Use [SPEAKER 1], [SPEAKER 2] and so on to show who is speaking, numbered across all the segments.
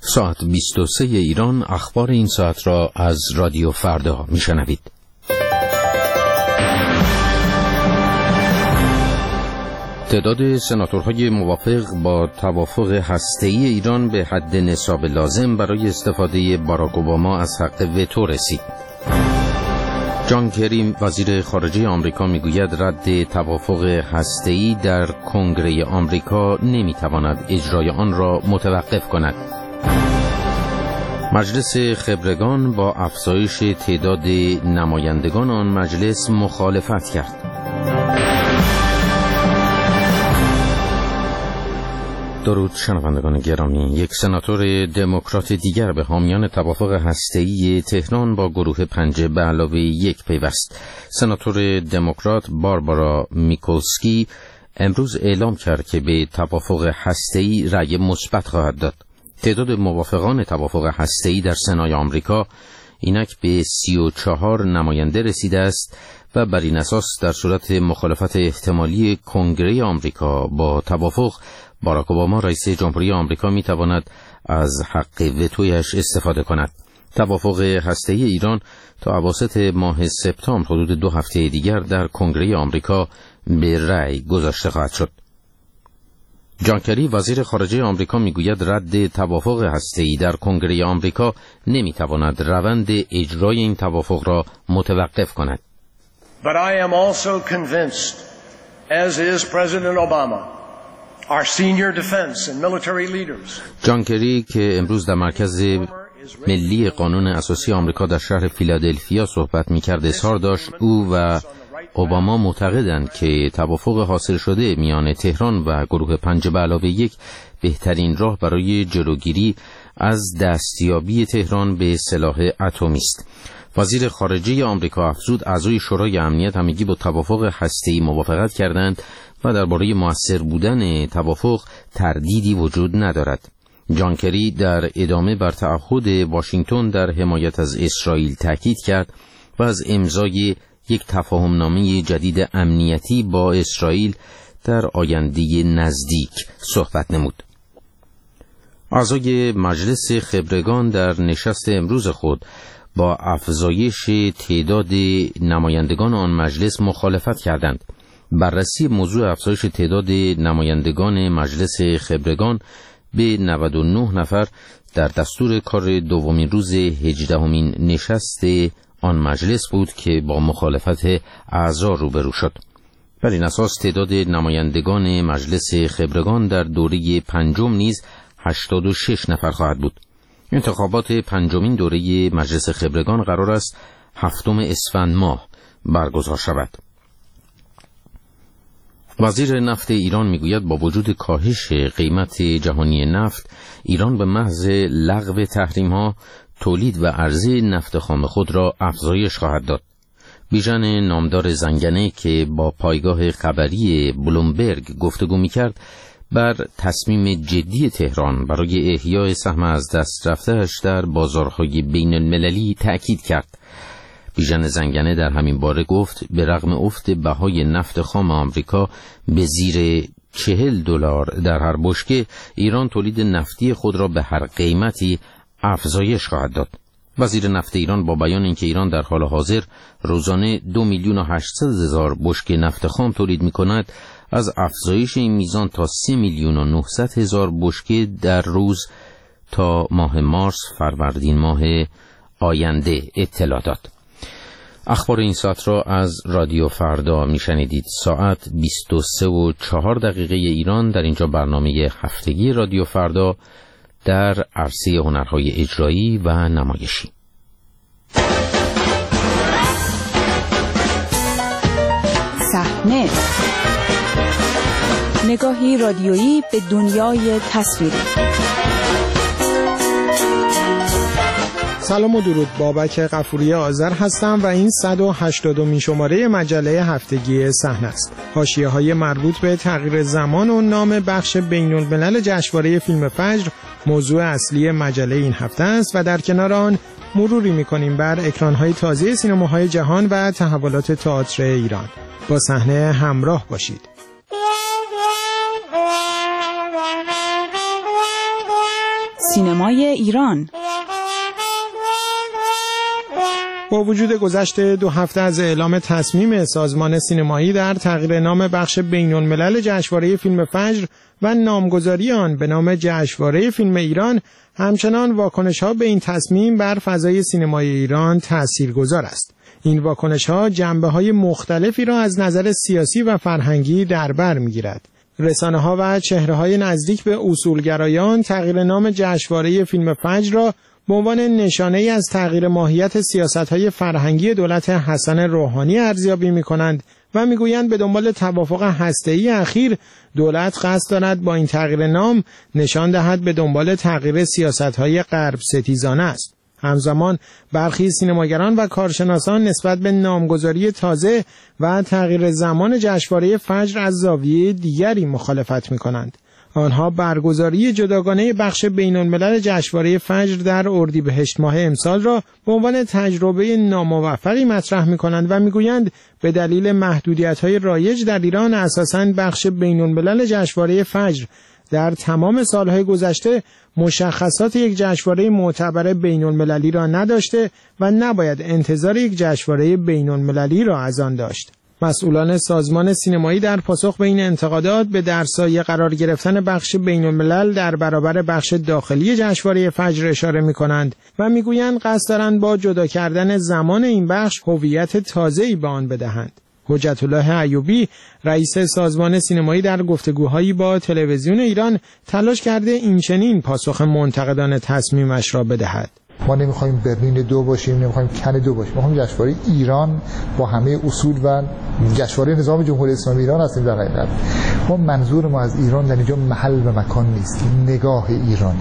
[SPEAKER 1] ساعت 23 ایران اخبار این ساعت را از رادیو فردا میشنوید. تعداد سناتورهای موافق با توافق هسته‌ای ایران به حد نصاب لازم برای استفاده باراک اوباما از حق وتو رسید. جان کری وزیر خارجه آمریکا میگوید رد توافق هسته‌ای در کنگره آمریکا نمیتواند اجرای آن را متوقف کند. مجلس خبرگان با افزایش تعداد نمایندگان آن مجلس مخالفت کرد. درود شنوندگان گرامی. یک سناتور دموکرات دیگر به حامیان توافق هسته‌ای تهران با گروه 5+1 پیوست. سناتور دموکرات باربارا میکولسکی امروز اعلام کرد که به توافق هسته‌ای رأی مثبت خواهد داد. تعداد موافقان توافق هسته‌ای در سنای آمریکا اینک به 34 نماینده رسیده است و بر این اساس در صورت مخالفت احتمالی کنگره آمریکا با توافق باراک اوباما رئیس جمهوری آمریکا می تواند از حق وتویش استفاده کند. توافق هسته‌ای ایران تا اواسط ماه سپتامبر حدود 2 هفته دیگر در کنگره آمریکا به رأی گذاشته خواهد شد. جان کری وزیر خارجه آمریکا میگوید رد توافق هسته‌ای در کنگره آمریکا نمیتواند روند اجرای این توافق را متوقف کند.
[SPEAKER 2] But I am also convinced, as is President Obama, our senior defense and military leaders.
[SPEAKER 1] جان کری که امروز در مرکز ملی قانون اساسی آمریکا در شهر فیلادلفیا صحبت می‌کرد اظهار داشت او و اوباما معتقدند که توافق حاصل شده میان تهران و گروه 5+1 بهترین راه برای جلوگیری از دستیابی تهران به سلاح اتمی است. وزیر خارجه آمریکا افزود اعضای شورای امنیت همگی با توافق هسته‌ای موافقت کردند و درباره مؤثر بودن توافق تردیدی وجود ندارد. جان کری در ادامه بر تعهد واشنگتن در حمایت از اسرائیل تاکید کرد و از امضای یک تفاهمنامه جدید امنیتی با اسرائیل در آینده نزدیک صحبت نمود. اعضای مجلس خبرگان در نشست امروز خود با افزایش تعداد نمایندگان آن مجلس مخالفت کردند. بررسی موضوع افزایش تعداد نمایندگان مجلس خبرگان به 99 نفر در دستور کار دومین روز 18مین نشست آن مجلس بود که با مخالفت اعضا روبرو شد. بر این اساس تعداد نمایندگان مجلس خبرگان در دوره 5 نیز 86 نفر خواهد بود. انتخابات 5مین دوره مجلس خبرگان قرار است 7 اسفند ماه برگزار شود. وزیر نفت ایران میگوید با وجود کاهش قیمت جهانی نفت، ایران به محض لغو تحریم‌ها تولید و عرضه نفت خام خود را افزایش خواهد داد. بیژن نامدار زنگنه که با پایگاه خبری بلومبرگ گفتگو می‌کرد، بر تصمیم جدی تهران برای احیای سهم از دست رفته‌اش در بازارهای بین المللی تأکید کرد. بیژن زنگنه در همین باره گفت به رغم افت بهای نفت خام آمریکا به زیر $40 در هر بشکه، ایران تولید نفتی خود را به هر قیمتی افزایش خواهد داد. وزیر نفت ایران با بیان اینکه ایران در حال حاضر روزانه 2,800,000 بشکه نفت خام تولید می‌کند، از افزایش این میزان تا 3,900,000 بشکه در روز تا ماه مارس فروردین ماه آینده اطلاع داد. اخبار این ساعت را از رادیو فردا میشنیدید. ساعت 23:04 ایران. در اینجا برنامه هفتگی رادیو فردا در عرصه هنرهای اجرایی و نمایشی.
[SPEAKER 3] صحنه، نگاهی رادیویی به دنیای تصویری.
[SPEAKER 4] سلام و درود، بابک غفوری آذر هستم و این 180مین شماره مجله هفتگی صحنه است. حاشیه‌های مربوط به تغییر زمان و نام بخش بین‌الملل جشنواره فیلم فجر موضوع اصلی مجله این هفته است و در کنار آن مروری می‌کنیم بر اکران‌های تازه سینماهای جهان و تحولات تئاتر ایران. با صحنه همراه باشید.
[SPEAKER 3] سینمای ایران.
[SPEAKER 4] با وجود گذشت 2 هفته از اعلام تصمیم سازمان سینمایی در تغییر نام بخش بین‌الملل جشنواره فیلم فجر و نامگذاری آن به نام جشنواره فیلم ایران، همچنان واکنش‌ها به این تصمیم بر فضای سینمای ایران تاثیرگذار است. این واکنش‌ها جنبه‌های مختلفی را از نظر سیاسی و فرهنگی در بر می‌گیرد. رسانه‌ها و چهره‌های نزدیک به اصولگرایان تغییر نام جشنواره فیلم فجر را به عنوان نشانه‌ای از تغییر ماهیت سیاست‌های فرهنگی دولت حسن روحانی ارزیابی می‌کنند و می‌گویند به دنبال توافق هسته‌ای اخیر دولت قصد دارد با این تغییر نام نشان دهد به دنبال تغییر سیاست‌های غرب ستیزانه است. همزمان برخی سینماگران و کارشناسان نسبت به نامگذاری تازه و تغییر زمان جشنواره فجر از زاویه دیگری مخالفت می‌کنند. آنها برگزاری جداگانه بخش بین‌الملل جشنواره فجر در اردیبهشت ماه امسال را به عنوان تجربه ناموفقی مطرح می‌کنند و می‌گویند به دلیل محدودیت‌های رایج در ایران اساساً بخش بین‌الملل جشنواره فجر در تمام سالهای گذشته مشخصات یک جشنواره معتبر بین‌المللی را نداشته و نباید انتظار یک جشنواره بین‌المللی را از آن داشت. مسئولان سازمان سینمایی در پاسخ به این انتقادات به در سایه قرار گرفتن بخش بین‌الملل در برابر بخش داخلی جشنواره فجر اشاره می‌کنند و می‌گویند قصد دارند با جدا کردن زمان این بخش هویت تازه‌ای به آن بدهند. حجت الله ایوبی رئیس سازمان سینمایی در گفتگوهایی با تلویزیون ایران تلاش کرده این چنین پاسخ منتقدان تصمیمش را بدهد.
[SPEAKER 5] ما نمیخوایم برلین 2 باشیم، نمیخوایم کن 2 باشیم، ما میخوایم جشنواره ایران با همه اصول و جشنواره نظام جمهوری اسلامی ایران هستیم. در حقیقت ما منظور ما از ایران در اینجا محل و مکان نیست، نگاه ایرانیه.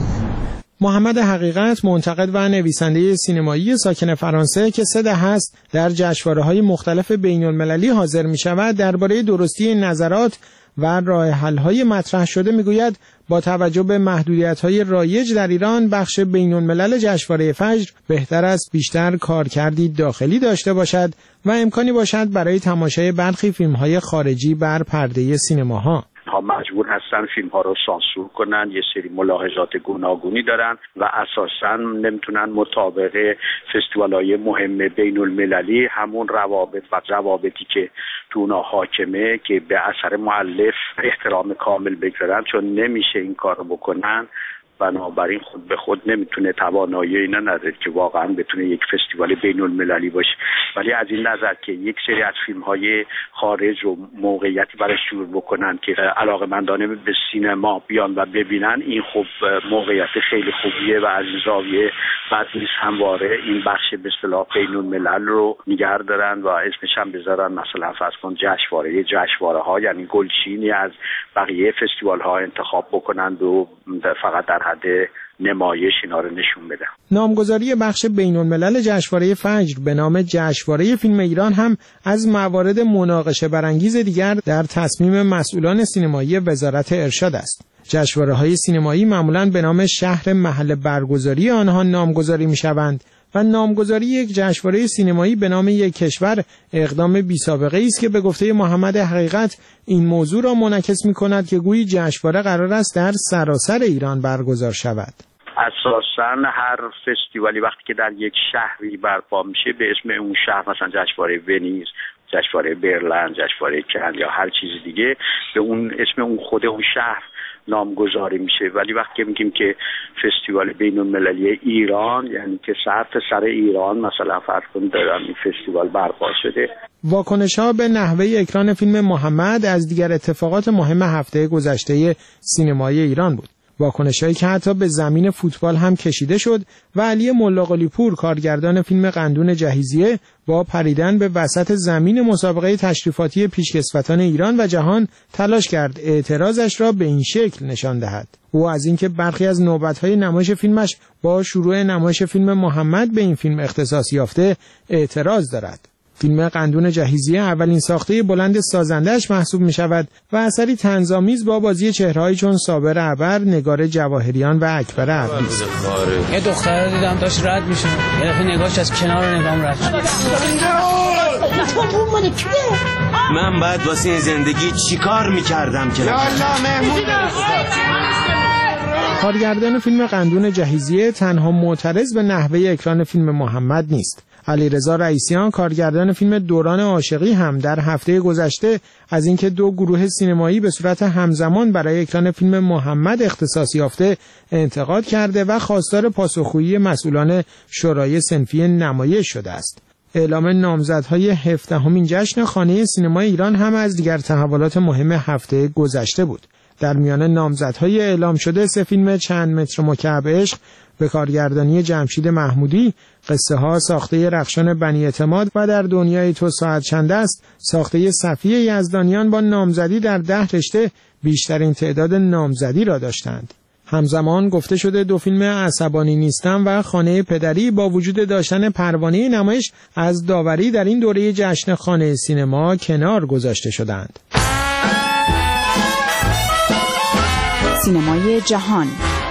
[SPEAKER 4] محمد حقیقت منتقد و نویسنده سینمایی ساکن فرانسه که 3 دهه است در جشنواره‌های مختلف بین‌المللی حاضر می‌شود درباره درستی نظرات و راه حل‌های مطرح شده می‌گوید با توجه به محدودیت‌های رایج در ایران بخش بین‌الملل جشنواره فجر بهتر است بیشتر کارکردی داخلی داشته باشد و امکانی باشد برای تماشای برخی فیلم‌های خارجی بر پرده سینماها.
[SPEAKER 6] ها مجبور هستن فیلم ها رو سانسور کنن، یه سری ملاحظات گوناگونی دارن و اساساً نمیتونن مطابق فستیوال‌های مهم بین المللی همون روابط و ضوابطی که تو اونها حاکمه که به اثر مؤلف احترام کامل بگذارن، چون نمیشه این کار رو بکنن. بنابراین خود به خود نمیتونه توانایی اینا نداره که واقعا بتونه یک فستیوال بین المللی باشه. ولی از این نظر که یک سری از فیلم های خارج رو موقعیتی برای شروع بکنن که علاقه‌مندانه به سینما بیان و ببینن، این خب موقعیت خیلی خوبیه و از این زاویه بعد نیست همواره این بخش به اصطلاح بین الملل رو نگه دارن و اسمش هم بذارن مثلا فرض کن جشنواره ها، یعنی گلچینی از بقیه فستیوال ها انتخاب بکنند و فقط در حد نمایش اینا رو نشون بدن.
[SPEAKER 4] نامگذاری بخش بین‌الملل جشنواره فجر به نام جشنواره فیلم ایران هم از موارد مناقشه برانگیز دیگر در تصمیم مسئولان سینمایی وزارت ارشاد است. جشنواره‌های سینمایی معمولاً به نام شهر محل برگزاری آنها نامگذاری می‌شوند و نامگذاری یک جشنواره سینمایی به نام یک کشور اقدام بی‌سابقه است که به گفته محمد حقیقت این موضوع را منعکس می‌کند که گویی جشنواره قرار است در سراسر ایران برگزار شود.
[SPEAKER 6] اساساً هر فستیوالی وقتی که در یک شهری برپا میشه به اسم اون شهر، مثلا جشنواره ونیز، جشنواره برلین، جشنواره کن یا هر چیز دیگه، به اون اسم اون خود اون شهر نامگذاری میشه. ولی وقتی که میگیم که فستیوال بین‌المللی ایران، یعنی که سر ایران مثلا فرض کنید دارن این فستیوال برپا شده.
[SPEAKER 4] واکنش‌ها به نحوه اکران فیلم محمد از دیگر اتفاقات مهم هفته گذشته سینمای ایران بود. واکنش‌هایی که حتی به زمین فوتبال هم کشیده شد و علی ملاقلی‌پور کارگردان فیلم قندون جهیزیه با پریدن به وسط زمین مسابقه تشریفاتی پیشکسوتان ایران و جهان تلاش کرد اعتراضش را به این شکل نشان دهد. او از اینکه برخی از نوبت‌های نمایش فیلمش با شروع نمایش فیلم محمد به این فیلم اختصاص یافته اعتراض دارد. فیلم قندون جهیزیه اولین ساخته بلند سازنده‌اش محسوب می شود و اثری طنزآمیز با بازی چهره‌هایی چون صابر ابر، نگار جواهریان و اکبر ابری است.
[SPEAKER 7] یه دختر رو دیدم داشت رد میشه، یه دفعه نگاهش از کنار نگام رد شد.
[SPEAKER 8] من بعد واسه این زندگی چیکار می‌کردم که؟
[SPEAKER 9] یا الله مهمون
[SPEAKER 4] کارگردان فیلم قندون جهیزیه تنها معترض به نحوه اکران فیلم محمد نیست. علیرضا رئیسیان کارگردان فیلم دوران عاشقی هم در هفته گذشته از اینکه دو گروه سینمایی به صورت همزمان برای اکران فیلم محمد اختصاص یافته انتقاد کرده و خواستار پاسخگویی مسئولان شورای صنفی نمایش شده است. اعلام نامزدهای 17مین جشن خانه سینمای ایران هم از دیگر تحولات مهم هفته گذشته بود. در میان نامزدهای اعلام شده 3 فیلم چند متر مکعب عشق به کارگردانی جمشید محمودی، قصه ها ساخته رخشان بنی اعتماد و در دنیای تو ساعت چند است ساخته صفیه یزدانیان با نامزدی در 10 رشته بیشترین تعداد نامزدی را داشتند. همزمان گفته شده 2 فیلم عصبانی نیستم و خانه پدری با وجود داشتن پروانه نمایش از داوری در این دوره جشن خانه سینما کنار گذاشته شدند.
[SPEAKER 3] سینمای جهان.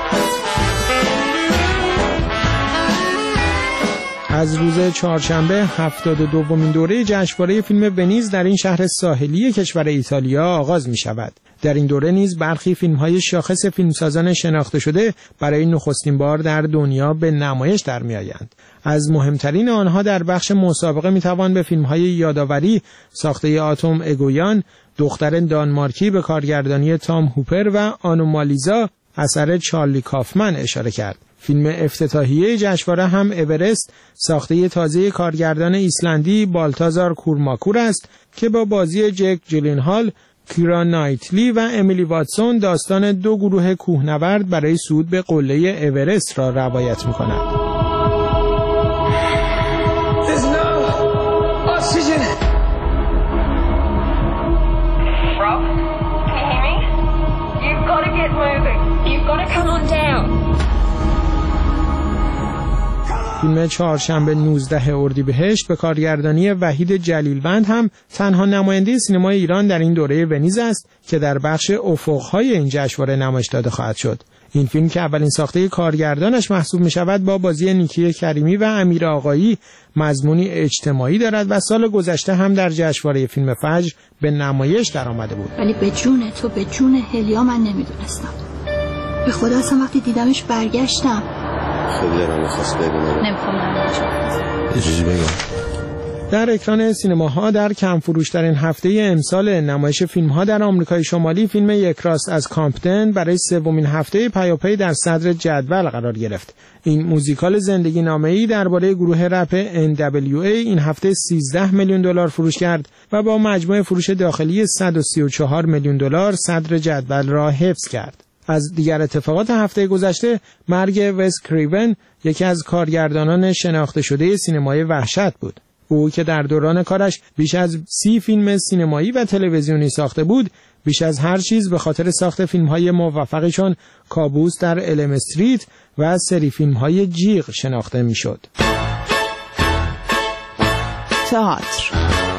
[SPEAKER 4] از روز چهارشنبه 72مین دوره جشنواره فیلم ونیز در این شهر ساحلی کشور ایتالیا آغاز می شود. در این دوره نیز برخی فیلم‌های شاخص فیلمسازان شناخته شده برای نخستین بار در دنیا به نمایش در می‌آیند. از مهمترین آنها در بخش مسابقه می‌توان به فیلم‌های یادآوری ساخته آتوم اگویان، دختر دانمارکی به کارگردانی تام هوپر و آنومالیزا اثر چارلی کافمن اشاره کرد. فیلم افتتاحیه جشنواره هم اورست ساخته تازه کارگردان ایسلندی بالتازار کورماکور است که با بازی جک جیلنهال، کیرا نایتلی و امیلی واتسون داستان 2 گروه کوهنورد برای صعود به قله اورست را روایت می‌کند. فیلم چهارشنبه 19 اردیبهشت به کارگردانی وحید جلیلوند هم تنها نماینده سینمای ایران در این دوره ونیز است که در بخش افق‌های این جشنواره نمایش داده خواهد شد. این فیلم که اولین ساخته کارگردانش محسوب می شود با بازی نیکی کریمی و امیر آقایی مضمونی اجتماعی دارد و سال گذشته هم در جشنواره فیلم فجر به نمایش در آمده بود.
[SPEAKER 9] ولی به جون تو، به جون هلیا من نمیدونستم. به خدا اصلا وقتی دیدمش برگشتم.
[SPEAKER 8] خیلی دارم میخواست ببینم.
[SPEAKER 9] نمیخوام
[SPEAKER 8] چیزی بگم.
[SPEAKER 4] در اکران سینماها در کم فروشترین هفته امسال نمایش فیلم‌ها در آمریکای شمالی فیلم یک راست از کامپتن برای 3مین هفته پیاپی در صدر جدول قرار گرفت. این موزیکال زندگی نامه‌ای درباره گروه رپ NWA این هفته $13 میلیون فروش کرد و با مجموع فروش داخلی $134 میلیون صدر جدول را حفظ کرد. از دیگر اتفاقات هفته گذشته مرگ وس کریون، یکی از کارگردانان شناخته شده سینمای وحشت بود. او که در دوران کارش بیش از 30 فیلم سینمایی و تلویزیونی ساخته بود، بیش از هر چیز به خاطر ساخت فیلم‌های موفقی چون کابوس در الم استریت و سری فیلم‌های جیغ شناخته می‌شد.
[SPEAKER 3] تئاتر.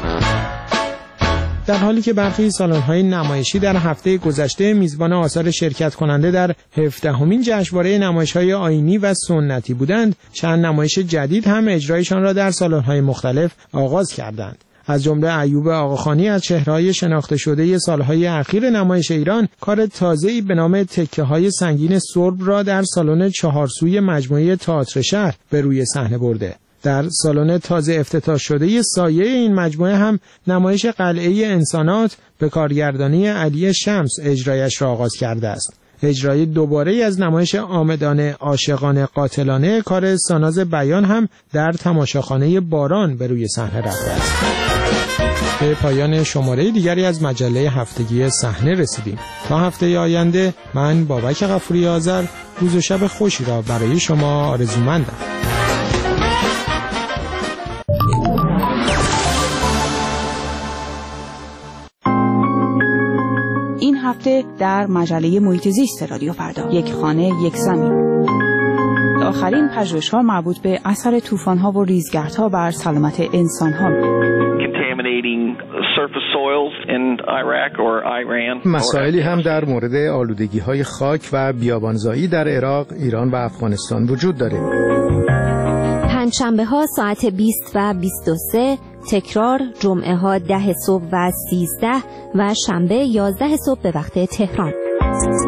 [SPEAKER 4] در حالی که برخی سالن‌های نمایشی در هفته گذشته میزبان آثار شرکت کننده در 17مین جشنواره نمایش‌های آیینی و سنتی بودند، چند نمایش جدید هم اجرایشان را در سالن‌های مختلف آغاز کردند. از جمله ایوب آقاخانی از چهره‌های شناخته شده سال‌های اخیر نمایش ایران کار تازه‌ای به نام تکه‌های سنگین سرب را در سالن 4 سوی مجموعه تئاتر شهر به روی صحنه برده. در سالن تازه افتتاح شده سایه این مجموعه هم نمایش قلعه انسانات به کارگردانی علی شمس اجرایش را آغاز کرده است. اجرای دوباره از نمایش آمدانه عاشقانه قاتلانه کار ساناز بیان هم در تماشاخانه باران به روی صحنه رفته است. به پایان شماره دیگری از مجله هفتگی صحنه رسیدیم. تا هفته آینده من بابک غفوری آذر روز و شب خوشی را برای شما آرزومندم.
[SPEAKER 3] این هفته در مجله محیط زیست رادیو فردا، یک خانه یک زمین. آخرین پژوهش‌ها مربوط به اثر طوفان‌ها و ریزگردها بر سلامت انسان‌ها.
[SPEAKER 10] مسائلی هم در مورد آلودگی‌های خاک و بیابانزایی در عراق، ایران و افغانستان وجود داره.
[SPEAKER 11] پنجشنبه‌ها ساعت 20 و 23، تکرار جمعه‌ها 10 صبح و 13 و شنبه 11 صبح به وقت تهران.